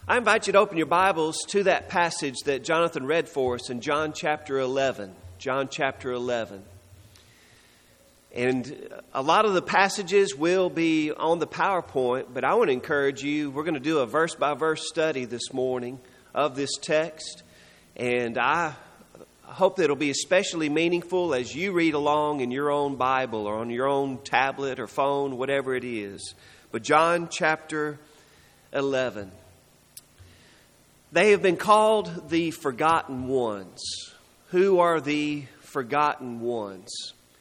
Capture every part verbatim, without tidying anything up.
I invite you to open your Bibles to that passage that Jonathan read for us in John chapter eleven. John chapter eleven. And a lot of the passages will be on the PowerPoint, but I want to encourage you, we're going to do a verse-by-verse study this morning of this text. And I hope that it'll be especially meaningful as you read along in your own Bible or on your own tablet or phone, whatever it is. But John chapter eleven. They have been called the forgotten ones. Who are the forgotten ones?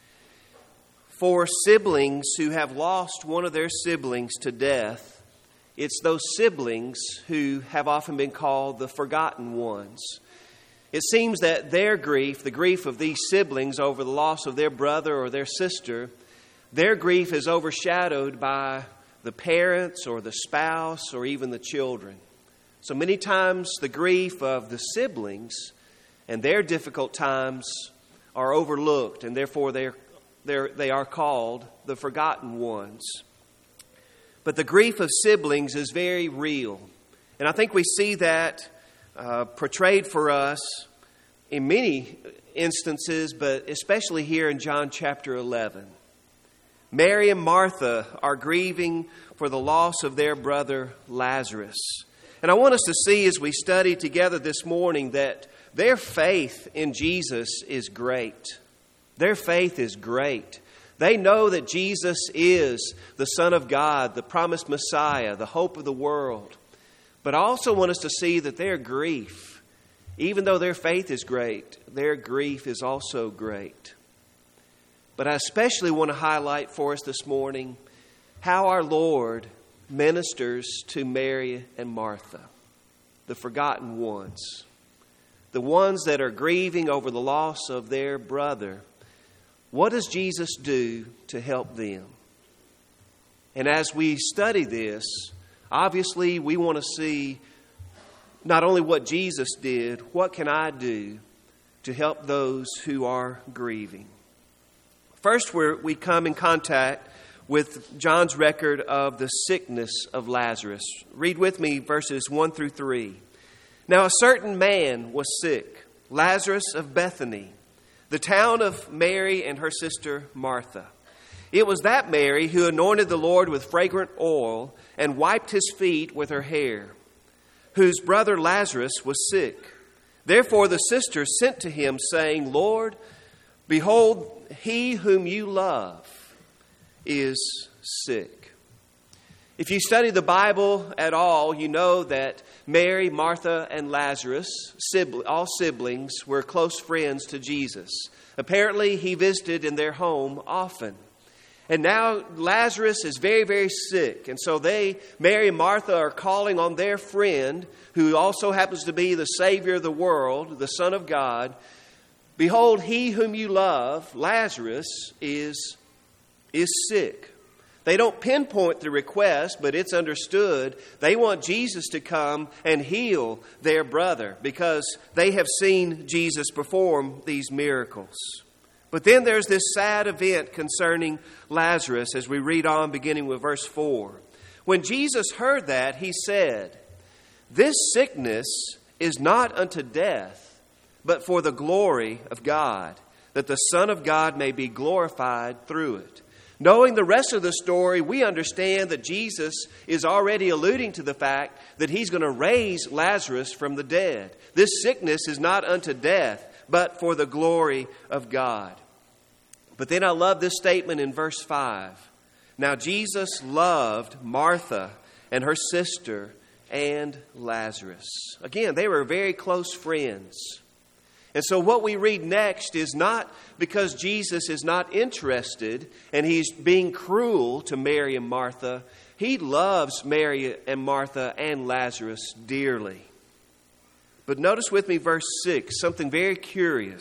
For siblings who have lost one of their siblings to death, it's those siblings who have often been called the forgotten ones. It seems that their grief, the grief of these siblings over the loss of their brother or their sister, their grief is overshadowed by the parents or the spouse or even the children. So many times the grief of the siblings and their difficult times are overlooked, and therefore they're, they're, they are called the forgotten ones. But the grief of siblings is very real. And I think we see that uh, portrayed for us in many instances, but especially here in John chapter eleven. Mary and Martha are grieving for the loss of their brother Lazarus. And I want us to see as we study together this morning that their faith in Jesus is great. Their faith is great. They know that Jesus is the Son of God, the promised Messiah, the hope of the world. But I also want us to see that their grief, even though their faith is great, their grief is also great. But I especially want to highlight for us this morning how our Lord ministers to Mary and Martha, the forgotten ones, the ones that are grieving over the loss of their brother. What does Jesus do to help them? And as we study this, obviously we want to see not only what Jesus did, what can I do to help those who are grieving? First, we're, we come in contact with John's record of the sickness of Lazarus. Read with me verses one through three. Now a certain man was sick, Lazarus of Bethany, the town of Mary and her sister Martha. It was that Mary who anointed the Lord with fragrant oil and wiped his feet with her hair, whose brother Lazarus was sick. Therefore the sisters sent to him, saying, Lord, behold, he whom you love is sick. If you study the Bible at all, you know that Mary, Martha, and Lazarus, all siblings, were close friends to Jesus. Apparently, he visited in their home often. And now Lazarus is very, very sick. And so they, Mary and Martha, are calling on their friend, who also happens to be the Savior of the world, the Son of God. Behold, he whom you love, Lazarus, is is sick. They don't pinpoint the request, but it's understood they want Jesus to come and heal their brother because they have seen Jesus perform these miracles. But then there's this sad event concerning Lazarus as we read on beginning with verse four. When Jesus heard that, he said, This sickness is not unto death, but for the glory of God, that the Son of God may be glorified through it. Knowing the rest of the story, we understand that Jesus is already alluding to the fact that he's going to raise Lazarus from the dead. This sickness is not unto death, but for the glory of God. But then I love this statement in verse five. Now Jesus loved Martha and her sister and Lazarus. Again, they were very close friends. And so what we read next is not because Jesus is not interested and he's being cruel to Mary and Martha. He loves Mary and Martha and Lazarus dearly. But notice with me verse six, something very curious.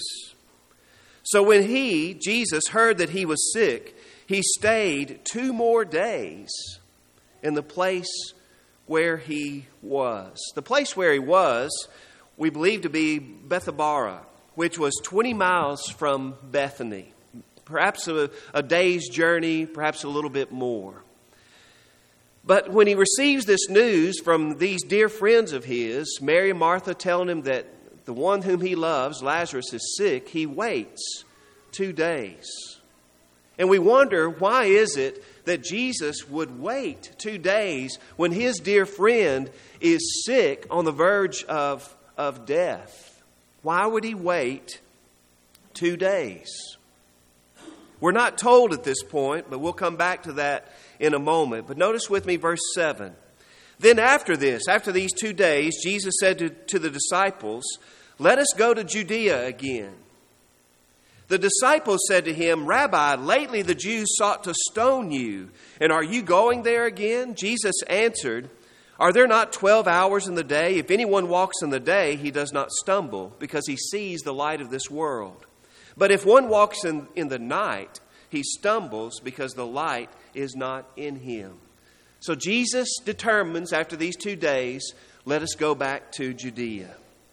So when he, Jesus, heard that he was sick, he stayed two more days in the place where he was. The place where he was, we believe to be Bethabara, which was twenty miles from Bethany. Perhaps a, a day's journey, perhaps a little bit more. But when he receives this news from these dear friends of his, Mary and Martha telling him that the one whom he loves, Lazarus, is sick, he waits two days. And we wonder, why is it that Jesus would wait two days when his dear friend is sick on the verge of, of death? Why would he wait two days? We're not told at this point, but we'll come back to that in a moment. But notice with me verse seven. Then after this, after these two days, Jesus said to, to the disciples, "Let us go to Judea again." The disciples said to him, "Rabbi, lately the Jews sought to stone you, and are you going there again?" Jesus answered, "Are there not twelve hours in the day? If anyone walks in the day, he does not stumble, because he sees the light of this world. But if one walks in, in the night, he stumbles, because the light is not in him." So Jesus determines after these two days, let us go back to Judea.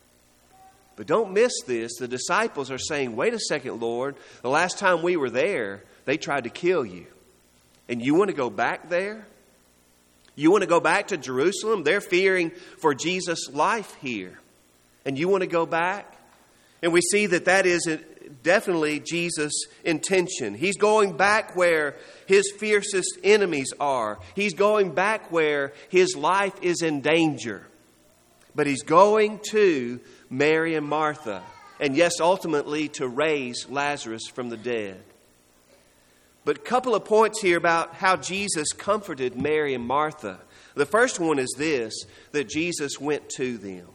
But don't miss this. The disciples are saying, "Wait a second, Lord. The last time we were there, they tried to kill you. And you want to go back there? You want to go back to Jerusalem? They're fearing for Jesus' life here. And you want to go back?" And we see that that is definitely Jesus' intention. He's going back where his fiercest enemies are. He's going back where his life is in danger. But he's going to Mary and Martha, and yes, ultimately to raise Lazarus from the dead. But a couple of points here about how Jesus comforted Mary and Martha. The first one is this, that Jesus went to them.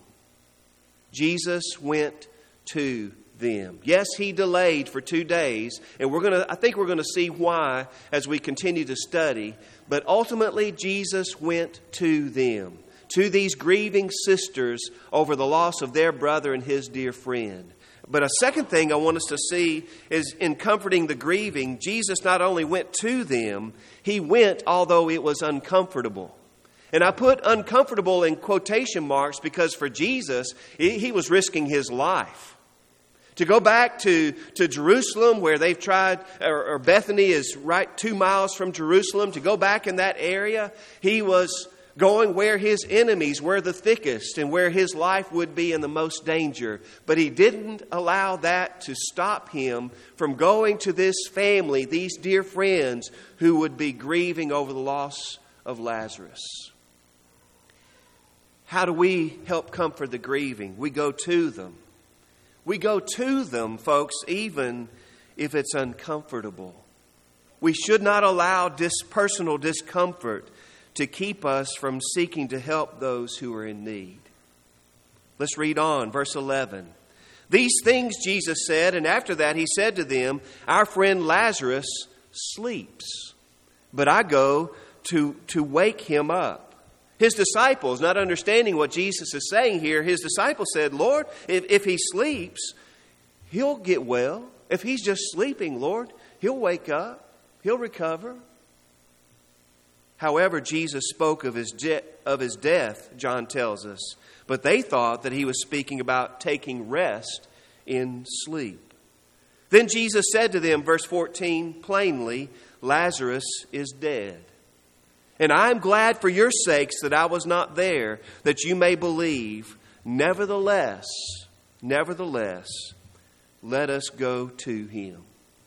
Jesus went to them. Yes, he delayed for two days, and we're going to I think we're going to see why as we continue to study, but ultimately Jesus went to them. To these grieving sisters over the loss of their brother and his dear friend. But a second thing I want us to see is in comforting the grieving, Jesus not only went to them, he went although it was uncomfortable. And I put uncomfortable in quotation marks because for Jesus, he was risking his life. To go back to, to Jerusalem where they've tried, or, or Bethany is right two miles from Jerusalem, to go back in that area, he was going where his enemies were the thickest and where his life would be in the most danger. But he didn't allow that to stop him from going to this family, these dear friends who would be grieving over the loss of Lazarus. How do we help comfort the grieving? We go to them. We go to them, folks, even if it's uncomfortable. We should not allow dis- personal discomfort to keep us from seeking to help those who are in need. Let's read on, verse eleven. "These things Jesus said, and after that he said to them, 'Our friend Lazarus sleeps, but I go to, to wake him up.'" His disciples, not understanding what Jesus is saying here, his disciples said, "Lord, if, if he sleeps, he'll get well. If he's just sleeping, Lord, he'll wake up. He'll recover." However, Jesus spoke of his, de- of his death, John tells us. But they thought that he was speaking about taking rest in sleep. Then Jesus said to them, verse fourteen, plainly, "Lazarus is dead. And I am glad for your sakes that I was not there, that you may believe. Nevertheless, nevertheless, let us go to him."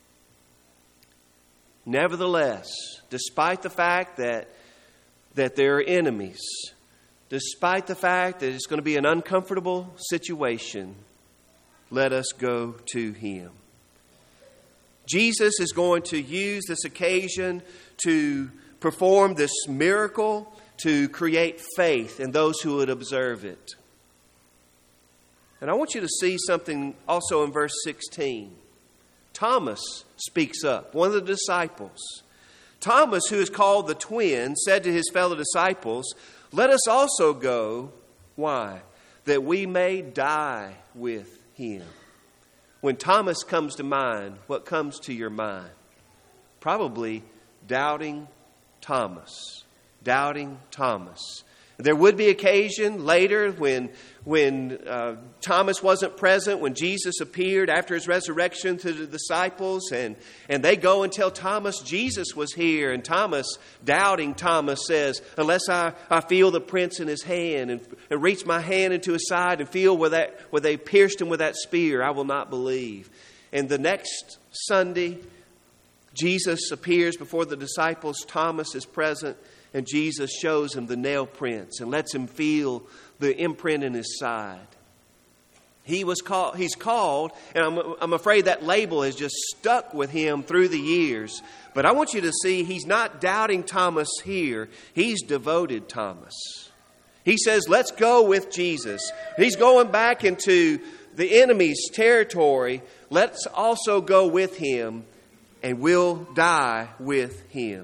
Nevertheless, despite the fact that, that there are enemies, despite the fact that it's going to be an uncomfortable situation, let us go to him. Jesus is going to use this occasion to perform this miracle to create faith in those who would observe it. And I want you to see something also in verse sixteen. Thomas speaks up, one of the disciples. Thomas, who is called the twin, said to his fellow disciples, "Let us also go." Why? "That we may die with him." When Thomas comes to mind, what comes to your mind? Probably doubting Thomas. Doubting Thomas. There would be occasion later when when uh, Thomas wasn't present, when Jesus appeared after his resurrection to the disciples, and, and they go and tell Thomas Jesus was here. And Thomas, doubting Thomas, says, unless I, I feel the prints in his hand and, and reach my hand into his side and feel where, that, where they pierced him with that spear, I will not believe. And the next Sunday, Jesus appears before the disciples. Thomas is present, and Jesus shows him the nail prints and lets him feel the imprint in his side. He was called, he's called, and I'm, I'm afraid that label has just stuck with him through the years. But I want you to see he's not doubting Thomas here. He's devoted Thomas. He says, let's go with Jesus. He's going back into the enemy's territory. Let's also go with him, and we'll die with him.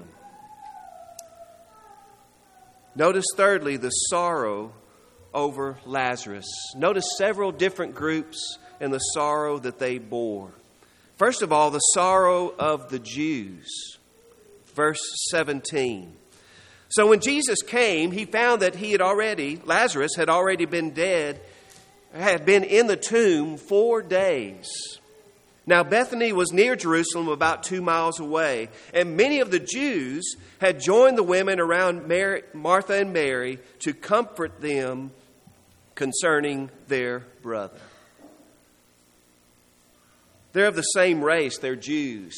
Notice thirdly, the sorrow over Lazarus. Notice several different groups and the sorrow that they bore. First of all, the sorrow of the Jews. Verse seventeen. So when Jesus came, he found that he had already, Lazarus had already been dead, had been in the tomb four days. Now Bethany was near Jerusalem, about two miles away, and many of the Jews had joined the women around Mary, Martha and Mary to comfort them concerning their brother. They're of the same race, they're Jews.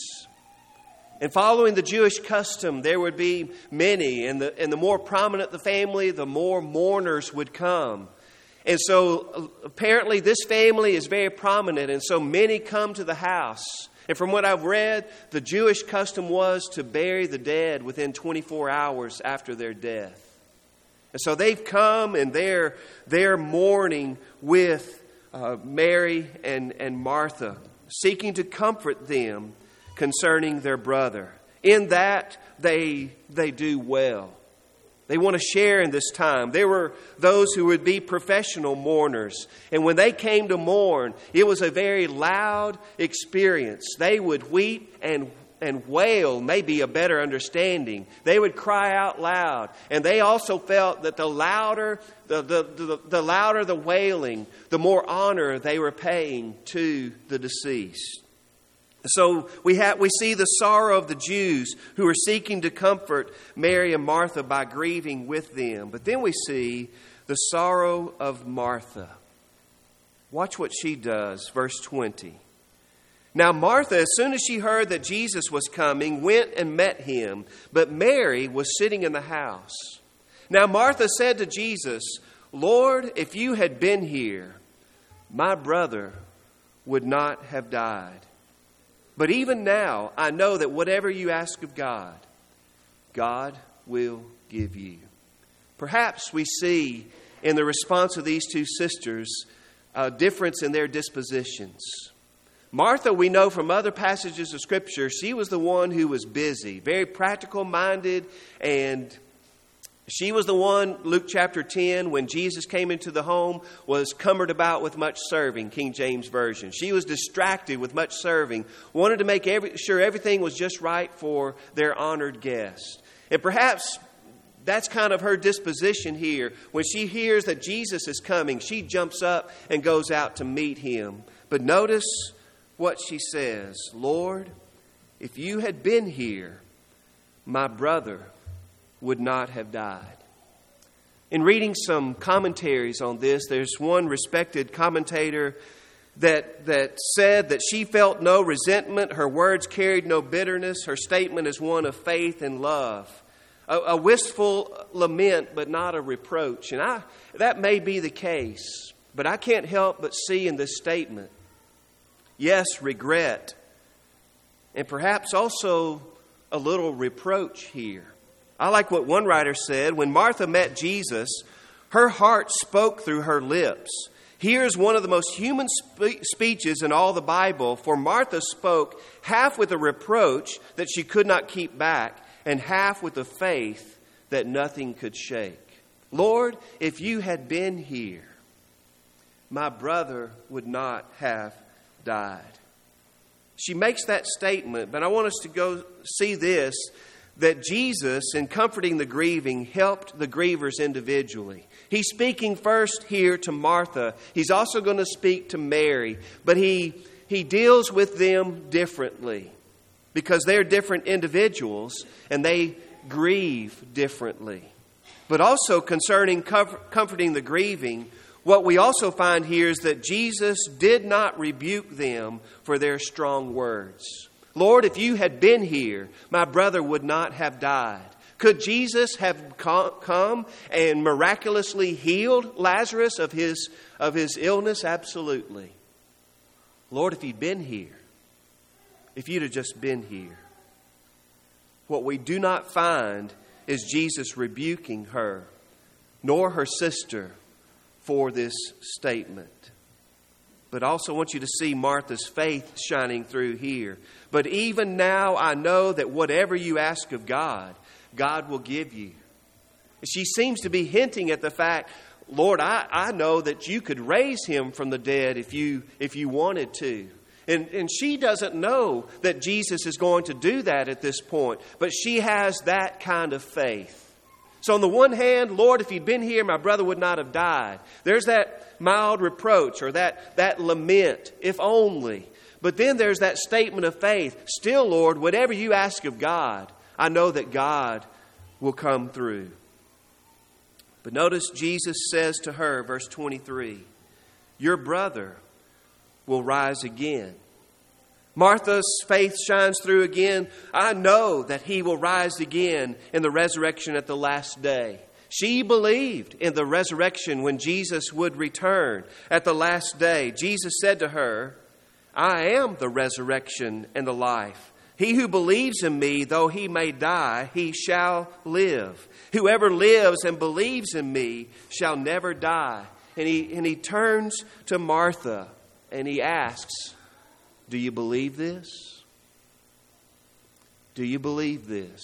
And following the Jewish custom, there would be many, and the, and the more prominent the family, the more mourners would come. And so apparently this family is very prominent, and so many come to the house. And from what I've read, the Jewish custom was to bury the dead within twenty-four hours after their death. And so they've come and they're, they're mourning with uh, Mary and, and Martha, seeking to comfort them concerning their brother. In that, they, they do well. They want to share in this time. There were those who would be professional mourners. And when they came to mourn, it was a very loud experience. They would weep and, and wail, maybe a better understanding. They would cry out loud. And they also felt that the louder the, the, the, the louder the wailing, the more honor they were paying to the deceased. So we have we see the sorrow of the Jews who are seeking to comfort Mary and Martha by grieving with them. But then we see the sorrow of Martha. Watch what she does, verse twenty. Now Martha, as soon as she heard that Jesus was coming, went and met him, but Mary was sitting in the house. Now Martha said to Jesus, Lord, if you had been here, my brother would not have died. But even now, I know that whatever you ask of God, God will give you. Perhaps we see in the response of these two sisters a difference in their dispositions. Martha, we know from other passages of Scripture, she was the one who was busy, very practical-minded, and she was the one, Luke chapter ten, when Jesus came into the home, was cumbered about with much serving, King James Version. She was distracted with much serving, wanted to make every, sure everything was just right for their honored guest. And perhaps that's kind of her disposition here. When she hears that Jesus is coming, she jumps up and goes out to meet him. But notice what she says, Lord, if you had been here, my brother would not have died. In reading some commentaries on this, there's one respected commentator that, that said that she felt no resentment, her words carried no bitterness, her statement is one of faith and love. A, a wistful lament, but not a reproach. And I, that may be the case, but I can't help but see in this statement, yes, regret, and perhaps also a little reproach here. I like what one writer said. When Martha met Jesus, her heart spoke through her lips. Here's one of the most human spe- speeches in all the Bible. For Martha spoke half with a reproach that she could not keep back, and half with a faith that nothing could shake. Lord, if you had been here, my brother would not have died. She makes that statement, but I want us to go see this, that Jesus, in comforting the grieving, helped the grievers individually. He's speaking first here to Martha. He's also going to speak to Mary. But he, he deals with them differently because they're different individuals and they grieve differently. But also concerning comforting the grieving, what we also find here is that Jesus did not rebuke them for their strong words. Lord, if you had been here, my brother would not have died. Could Jesus have come and miraculously healed Lazarus of his, of his illness? Absolutely. Lord, if he'd been here, if you'd have just been here. What we do not find is Jesus rebuking her, nor her sister, for this statement. But I also want you to see Martha's faith shining through here. But even now I know that whatever you ask of God, God will give you. She seems to be hinting at the fact, Lord, I, I know that you could raise him from the dead if you if you wanted to. And, and she doesn't know that Jesus is going to do that at this point. But she has that kind of faith. So on the one hand, Lord, if he'd been here, my brother would not have died. There's that mild reproach or that, that lament, if only. But then there's that statement of faith. Still, Lord, whatever you ask of God, I know that God will come through. But notice Jesus says to her, verse twenty-three, your brother will rise again. Martha's faith shines through again. I know that he will rise again in the resurrection at the last day. She believed in the resurrection when Jesus would return at the last day. Jesus said to her, I am the resurrection and the life. He who believes in me, though he may die, he shall live. Whoever lives and believes in me shall never die. And he, and he turns to Martha and he asks, do you believe this? Do you believe this?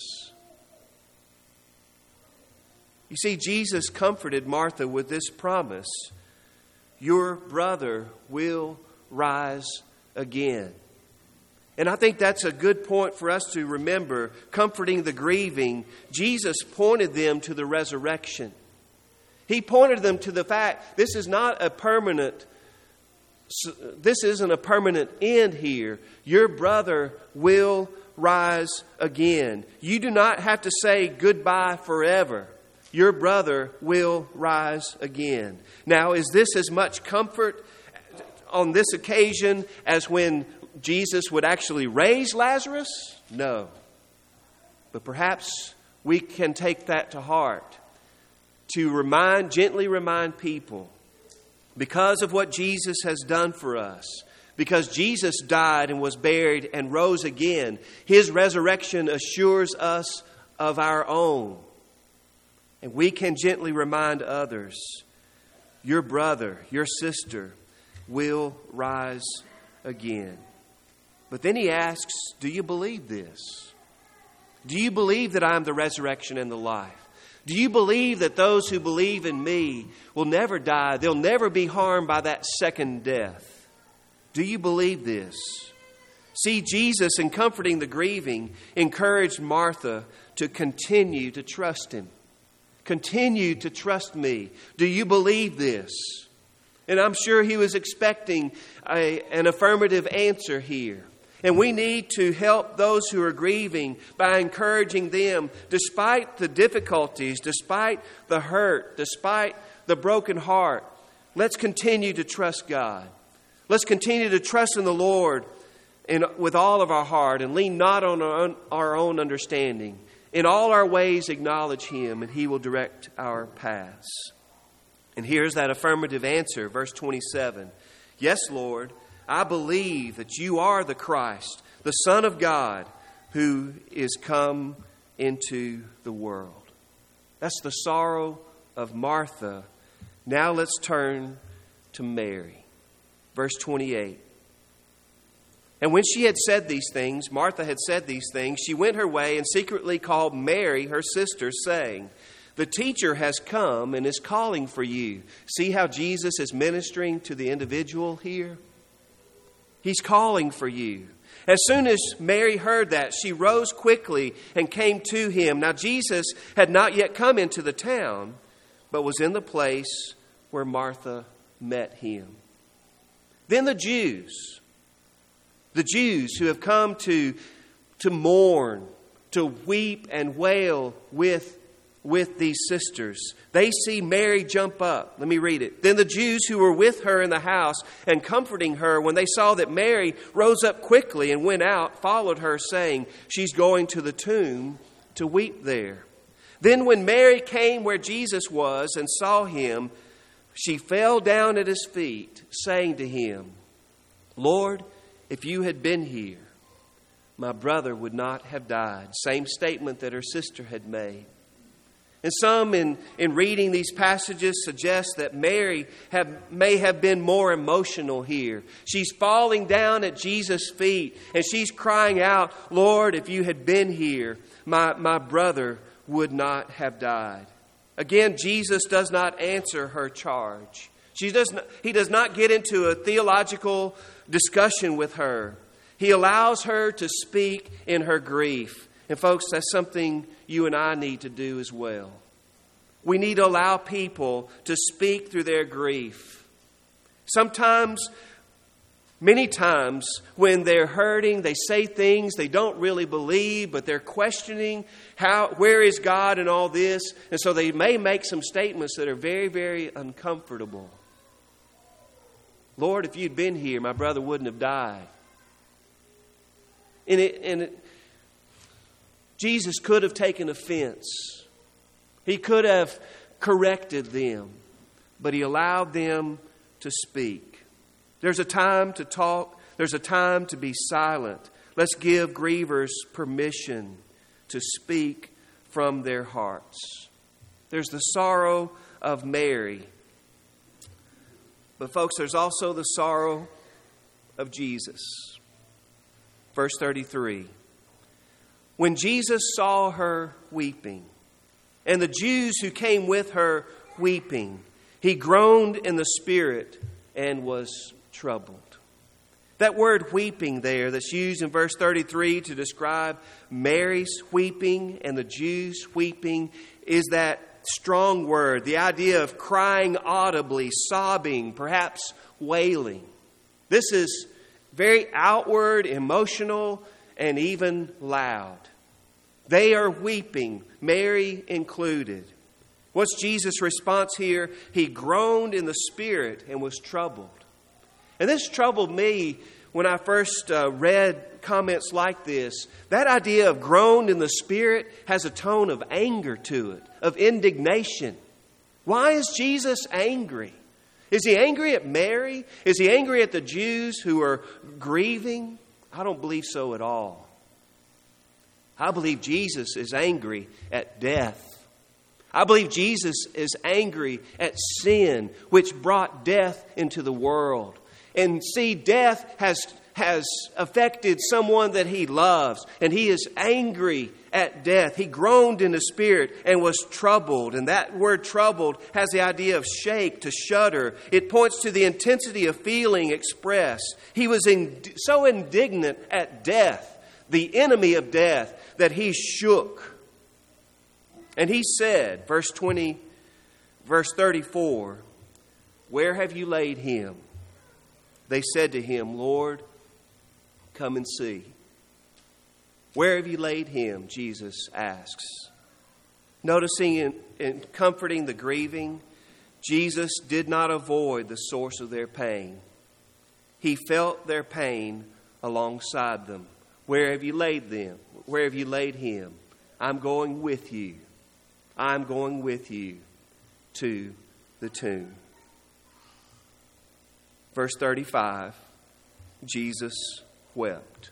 You see, Jesus comforted Martha with this promise. Your brother will rise again. And I think that's a good point for us to remember. Comforting the grieving, Jesus pointed them to the resurrection. He pointed them to the fact this is not a permanent This isn't a permanent end here. Your brother will rise again. You do not have to say goodbye forever. Your brother will rise again. Now, is this as much comfort on this occasion as when Jesus would actually raise Lazarus? No. But perhaps we can take that to heart to remind, gently remind people, because of what Jesus has done for us, because Jesus died and was buried and rose again, his resurrection assures us of our own. And we can gently remind others, your brother, your sister will rise again. But then he asks, do you believe this? Do you believe that I am the resurrection and the life? Do you believe that those who believe in me will never die? They'll never be harmed by that second death. Do you believe this? See, Jesus, in comforting the grieving, encouraged Martha to continue to trust him. Continue to trust me. Do you believe this? And I'm sure he was expecting a, an affirmative answer here. And we need to help those who are grieving by encouraging them, despite the difficulties, despite the hurt, despite the broken heart. Let's continue to trust God. Let's continue to trust in the Lord and with all of our heart and lean not on our own, our own understanding. In all our ways acknowledge him and he will direct our paths. And here's that affirmative answer, verse twenty-seven. Yes, Lord, I believe that you are the Christ, the Son of God, who is come into the world. That's the sorrow of Martha. Now let's turn to Mary. Verse twenty-eight. And when she had said these things, Martha had said these things, she went her way and secretly called Mary, her sister, saying, the teacher has come and is calling for you. See how Jesus is ministering to the individual here? He's calling for you. As soon as Mary heard that, she rose quickly and came to him. Now Jesus had not yet come into the town, but was in the place where Martha met him. Then the Jews, the Jews who have come to, to mourn, to weep and wail with, with these sisters, they see Mary jump up. Let me read it. Then the Jews who were with her in the house and comforting her, when they saw that Mary rose up quickly and went out, followed her, saying, she's going to the tomb to weep there. Then when Mary came where Jesus was and saw him, she fell down at his feet, saying to him, Lord, if you had been here, my brother would not have died. Same statement that her sister had made. And some in, in reading these passages suggest that Mary have, may have been more emotional here. She's falling down at Jesus' feet and she's crying out, Lord, if you had been here, my, my brother would not have died. Again, Jesus does not answer her charge. She does not, he does not get into a theological discussion with her. He allows her to speak in her grief. And folks, that's something you and I need to do as well. We need to allow people to speak through their grief. Sometimes, many times, when they're hurting, they say things they don't really believe, but they're questioning how, where is God in all this? And so they may make some statements that are very, very uncomfortable. Lord, if you'd been here, my brother wouldn't have died. And, it, and it, Jesus could have taken offense. He could have corrected them, but he allowed them to speak. There's a time to talk. There's a time to be silent. Let's give grievers permission to speak from their hearts. There's the sorrow of Mary. But folks, there's also the sorrow of Jesus. Verse thirty-three. When Jesus saw her weeping, and the Jews who came with her weeping, he groaned in the spirit and was troubled. That word weeping there that's used in verse thirty-three to describe Mary's weeping and the Jews weeping is that strong word, the idea of crying audibly, sobbing, perhaps wailing. This is very outward, emotional, and even loud. They are weeping, Mary included. What's Jesus' response here? He groaned in the spirit and was troubled. And this troubled me when I first uh, read comments like this. That idea of groaned in the spirit has a tone of anger to it, of indignation. Why is Jesus angry? Is he angry at Mary? Is he angry at the Jews who are grieving? I don't believe so at all. I believe Jesus is angry at death. I believe Jesus is angry at sin, which brought death into the world. And see, death has, has affected someone that he loves, and he is angry at death. He groaned in the spirit and was troubled. And that word troubled has the idea of shake, to shudder. It points to the intensity of feeling expressed. He was in, so indignant at death, the enemy of death, that he shook. And he said, verse twenty, verse thirty-four, where have you laid him? They said to him, Lord, come and see. Where have you laid him? Jesus asks. Noticing and, and comforting the grieving, Jesus did not avoid the source of their pain. He felt their pain alongside them. Where have you laid them? Where have you laid him? I'm going with you. I'm going with you to the tomb. Verse thirty-five, Jesus wept.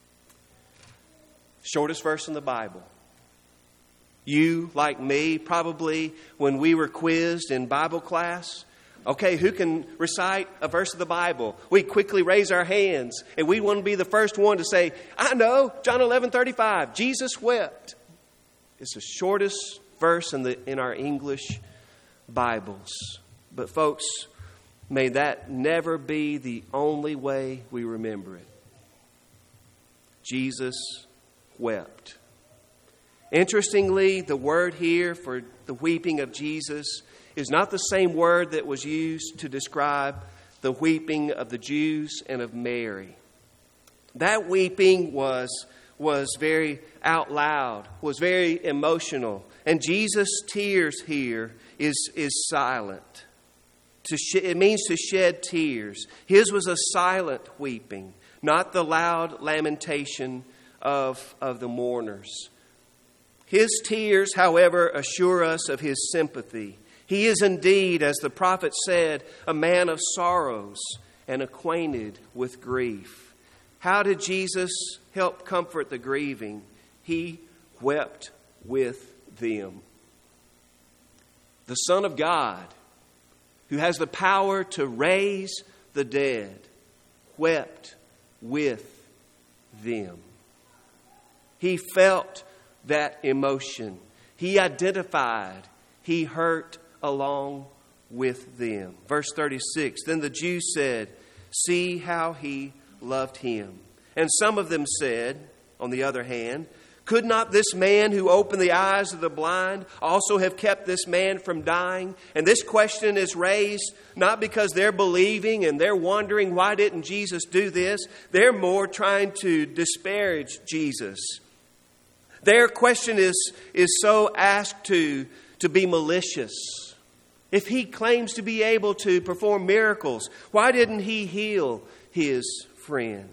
Shortest verse in the Bible. You, like me, probably when we were quizzed in Bible class, okay, who can recite a verse of the Bible? We quickly raise our hands, and we want to be the first one to say, I know, John eleven thirty-five, Jesus wept. It's the shortest verse in the in our English Bibles. But folks, may that never be the only way we remember it. Jesus wept. Interestingly, the word here for the weeping of Jesus is not the same word that was used to describe the weeping of the Jews and of Mary. That weeping was, was very out loud, was very emotional. And Jesus' tears here is, is silent. To sh- it means to shed tears. His was a silent weeping, not the loud lamentation of, of the mourners. His tears, however, assure us of his sympathy. He is indeed, as the prophet said, a man of sorrows and acquainted with grief. How did Jesus help comfort the grieving? He wept with them. The Son of God, who has the power to raise the dead, wept with them. He felt that emotion. He identified. He hurt along with them. Verse thirty-six, then the Jews said, see how he loved him. And some of them said, on the other hand, could not this man who opened the eyes of the blind also have kept this man from dying? And this question is raised not because they're believing and they're wondering, why didn't Jesus do this? They're more trying to disparage Jesus. Their question is, is so asked to, to be malicious. If he claims to be able to perform miracles, why didn't he heal his friend?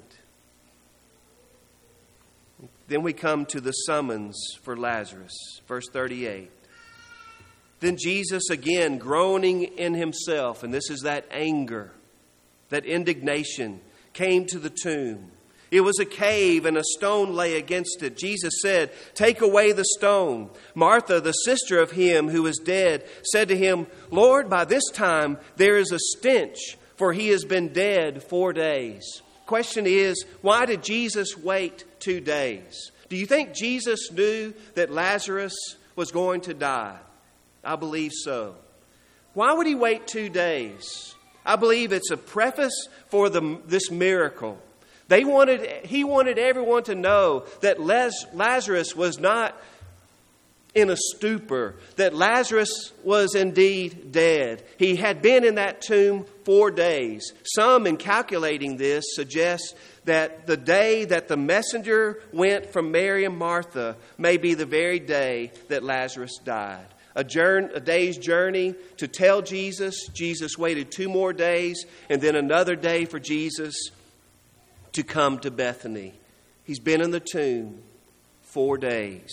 Then we come to the summons for Lazarus. Verse thirty-eight. Then Jesus, again groaning in himself, and this is that anger, that indignation, came to the tomb. It was a cave and a stone lay against it. Jesus said, take away the stone. Martha, the sister of him who was dead, said to him, Lord, by this time there is a stench, for he has been dead four days. Question is, why did Jesus wait two days? Do you think Jesus knew that Lazarus was going to die? I believe so. Why would he wait two days? I believe it's a preface for the, this miracle. They wanted, he wanted everyone to know that Les, Lazarus was not in a stupor, that Lazarus was indeed dead. He had been in that tomb four days. Some, in calculating this, suggest that the day that the messenger went from Mary and Martha may be the very day that Lazarus died. A, journey, a day's journey to tell Jesus. Jesus waited two more days, and then another day for Jesus to come to Bethany. He's been in the tomb four days.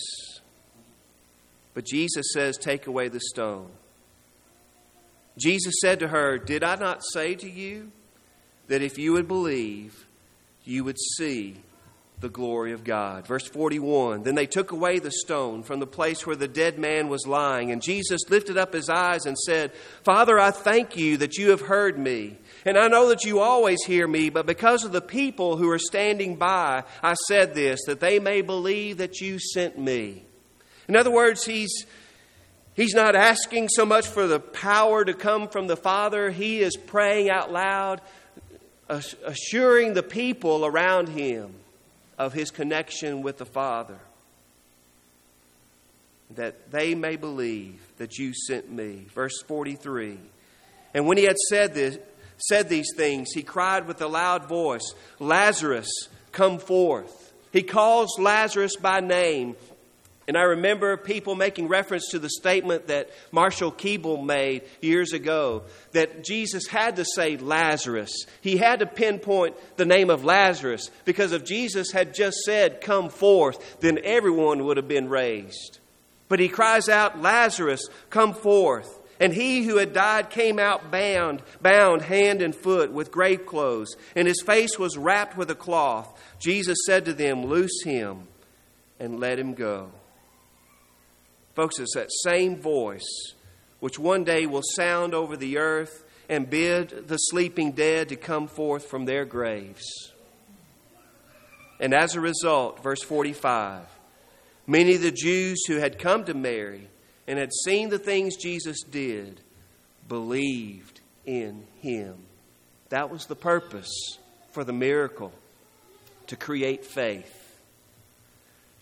But Jesus says, take away the stone. Jesus said to her, did I not say to you that if you would believe, you would see the glory of God? Verse forty-one, then they took away the stone from the place where the dead man was lying. And Jesus lifted up his eyes and said, Father, I thank you that you have heard me. And I know that you always hear me, but because of the people who are standing by, I said this, that they may believe that you sent me. In other words, he's, he's not asking so much for the power to come from the Father. He is praying out loud, assuring the people around him of his connection with the Father, that they may believe that you sent me. Verse forty-three, and when he had said this, said these things, he cried with a loud voice, Lazarus, come forth. He calls Lazarus by name. And I remember people making reference to the statement that Marshall Keeble made years ago, that Jesus had to say Lazarus. He had to pinpoint the name of Lazarus, because if Jesus had just said, come forth, then everyone would have been raised. But he cries out, Lazarus, come forth. And he who had died came out bound, bound hand and foot with grave clothes, and his face was wrapped with a cloth. Jesus said to them, loose him and let him go. Folks, it's that same voice which one day will sound over the earth and bid the sleeping dead to come forth from their graves. And as a result, verse forty-five, many of the Jews who had come to Mary and had seen the things Jesus did believed in him. That was the purpose for the miracle, to create faith.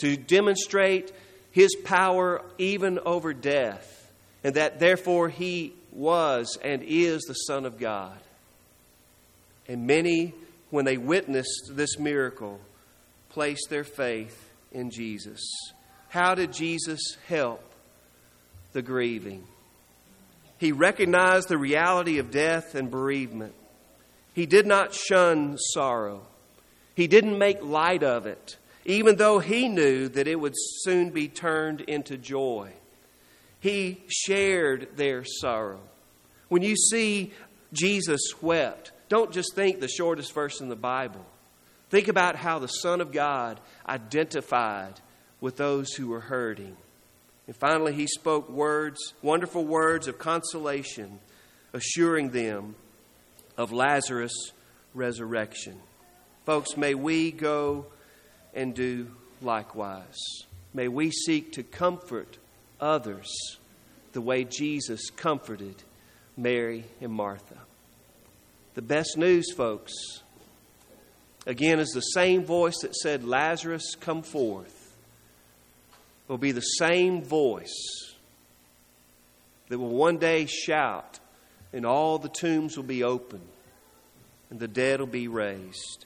to demonstrate His power even over death, and that therefore He was and is the Son of God. And many, when they witnessed this miracle, placed their faith in Jesus. How did Jesus help the grieving? He recognized the reality of death and bereavement. He did not shun sorrow. He didn't make light of it, even though He knew that it would soon be turned into joy. He shared their sorrow. When you see Jesus wept, don't just think the shortest verse in the Bible. Think about how the Son of God identified with those who were hurting. And finally, He spoke words, wonderful words of consolation, assuring them of Lazarus' resurrection. Folks, may we go and do likewise. May we seek to comfort others the way Jesus comforted Mary and Martha. The best news, folks, again, is the same voice that said, Lazarus, come forth, will be the same voice that will one day shout, and all the tombs will be opened, and the dead will be raised.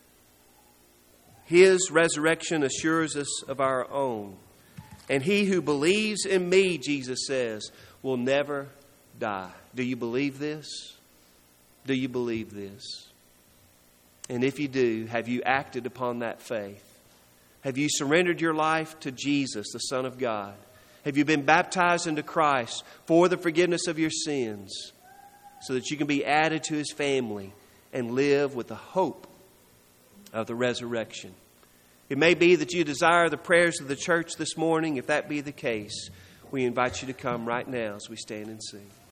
His resurrection assures us of our own. And he who believes in me, Jesus says, will never die. Do you believe this? Do you believe this? And if you do, have you acted upon that faith? Have you surrendered your life to Jesus, the Son of God? Have you been baptized into Christ for the forgiveness of your sins so that you can be added to His family and live with the hope of the resurrection? It may be that you desire the prayers of the church this morning. If that be the case, we invite you to come right now as we stand and sing.